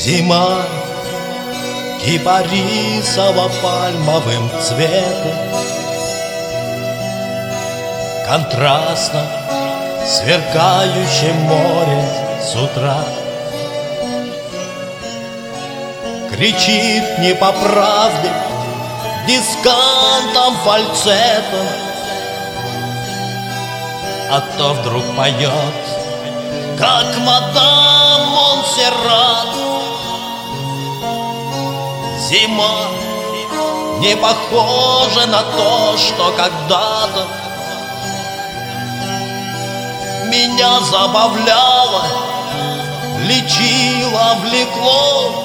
Зима кипарисово-пальмовым цветом контрастно сверкающее море с утра кричит не по правде дискантом фальцетом, а то вдруг поет, как мадам Монсеррат. Зима не похожа на то, что когда-то меня забавляло, лечило, влекло,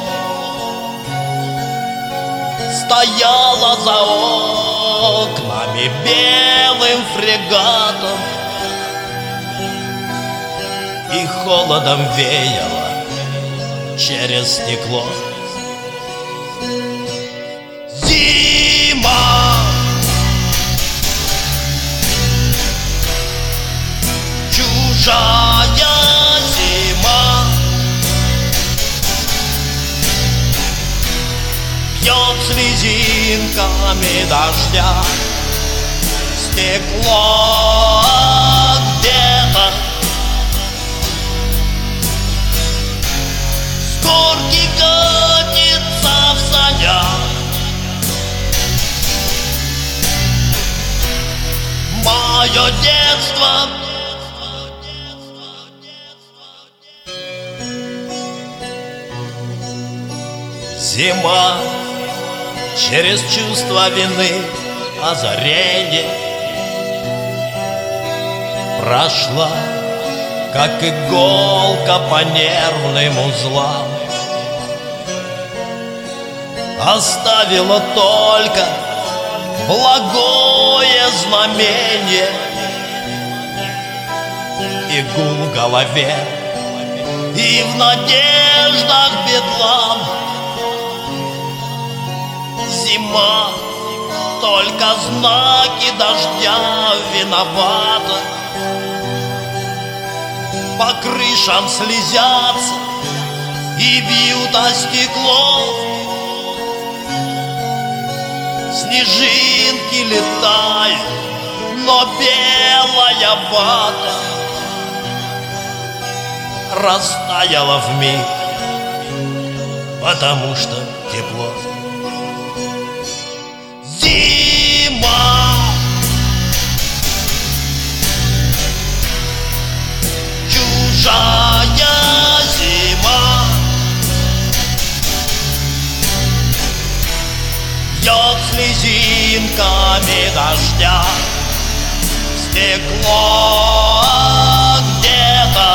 стояла за окнами белым фрегатом и холодом веяло через стекло. Зима, чужая зима, бьет слезинками дождя стекло где-то. С горки катится в санях мое детство. Зима через чувство вины, озарение прошла, как иголка по нервным узлам, оставила только благое знамение и гул в голове, и в надеждах бедлам. Зима только знаки дождя виновата, по крышам слезятся и бьют о стекло. Снежинки летают, но белая вата растаяла вмиг, потому что тепло. Зима, чужая зима, бьет слезинками дождя стекло где-то.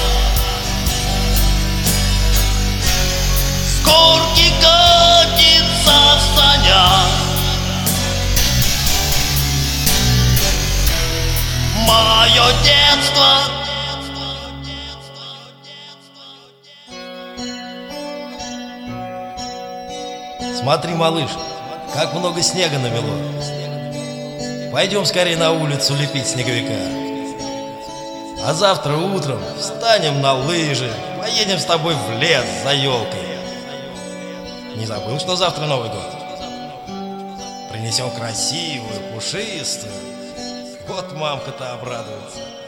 С горки катится в санях мое детство. Смотри, малыш, как много снега намело. Пойдем скорее на улицу лепить снеговика. А завтра утром встанем на лыжи, поедем с тобой в лес за елкой. Не забыл, что завтра Новый год? Принесем красивую, пушистую. Вот мамка-то обрадуется.